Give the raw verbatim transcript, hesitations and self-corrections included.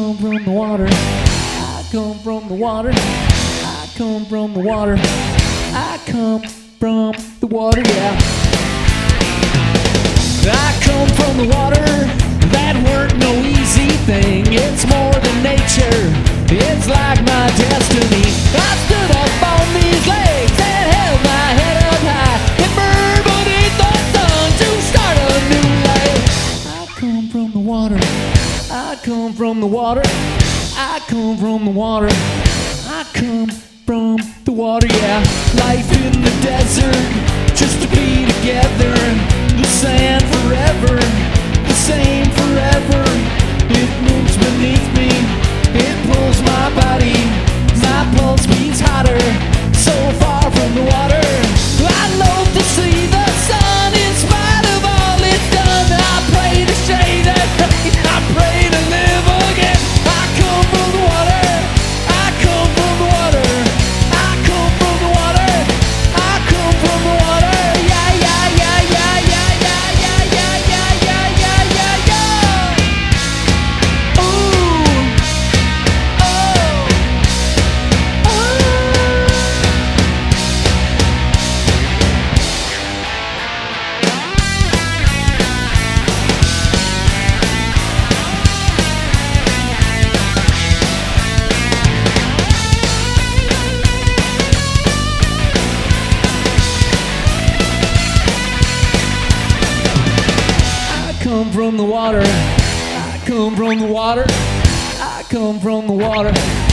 come from the water. I come from the water. I come from the water. I come from the water, yeah. I come from the water. That weren't no easy thing. It's more than nature. It's like my destiny. I stood up on these legs and held my head up high and burned beneath the sun to start a new life. I come from the water. I come from the water. I come from the water. I come from the water, yeah. Life in the desert, just to be together. The sand forever, the same forever. It moves beneath me, it pulls my body. My pulse beats hotter, so far from the water. I love to see the sun in spite of all it's done. I pray to shade that rain, I pray to live again. I come from the water, I come from the water. I come from the water, I come from the water. Yeah, yeah, yeah, yeah, yeah, yeah, yeah, yeah, yeah, yeah, yeah, yeah, yeah. Ooh, oh, oh. I come from the water. I come from the water. I come from the water.